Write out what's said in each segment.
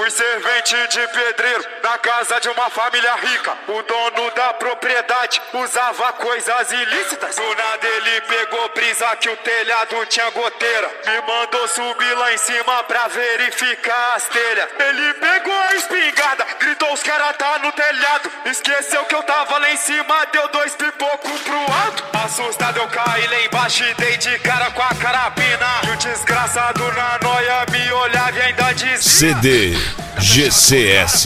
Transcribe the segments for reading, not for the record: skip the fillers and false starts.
Fui servente de pedreiro na casa de uma família rica. O dono da propriedade usava coisas ilícitas. Do nada ele pegou brisa que o telhado tinha goteira. Me mandou subir lá em cima pra verificar as telhas. Ele pegou a espingarda, gritou os caras tá no telhado. Esqueceu que eu tava lá em cima, deu 2 pipocos pro alto. Assustado eu caí lá embaixo e dei de cara com a carabina. E o desgraçado na noia me olhava e ainda dizia: CD GCS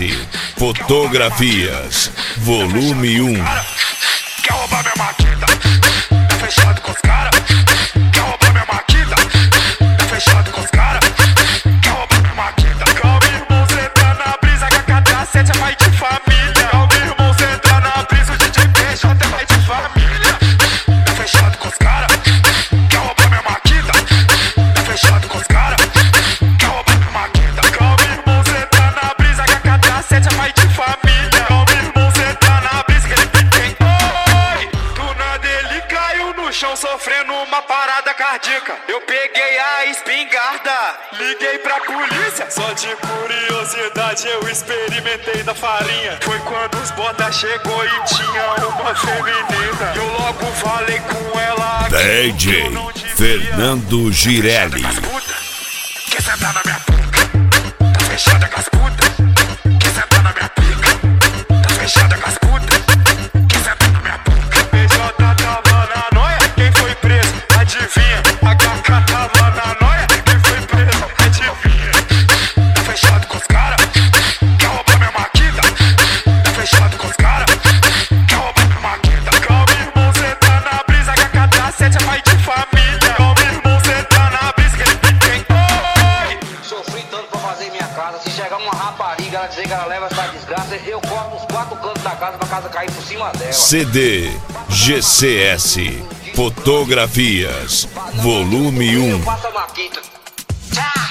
Fotografias Volume 1. Quer roubar minha maquita? Tá fechado com os caras. Quer roubar minha maquita? Tá fechado com os caras. Quer roubar minha maquita? Calma, irmão, cê tá na brisa que a KT7 é pai de família. Calma, irmão, cê tá na brisa, o DJ PJ é pai de família. Tá fechado com os caras. Quer roubar minha maquita? Tá fechado com os caras. Quer roubar minha maquita? Calma, irmão, cê tá na brisa que a KT7 é pai de família. Calma, irmão, cê tá na brisa que ele tem. Do nada ele caiu no chão sofrendo uma parada cardíaca. Eu peguei a espingarda, liguei pra polícia. Só de curiosidade eu experimentei da farinha. Foi quando os bota chegou e tinha uma feminina. Eu logo falei com ela. DJ Fernando Girelli. Quer sentar na minha pica? Tá fechada com as putas. Quer sentar na minha pica? Tá fechada com as putas. Quer sentar na minha pica? PJ tava na noia, quem foi preso? Adivinha? A KK tava na noia, quem foi preso? Adivinha? Tá fechado com os caras. Quer roubar minha maquita? Tá fechado com os caras. Quer roubar minha maquita? Calma, irmão, cê tá na brisa que a KT7 é pai de família. Calma, irmão, cê tá na brisa que ele tem. Sofri tanto pra fazer minha casa. Se chegar uma rapariga, ela dizer que ela leva essa desgraça, eu corto os 4 cantos da casa pra casa cair por cima dela. CD GCS Fotografias Volume 1. Eu faço a maquita. Tchau!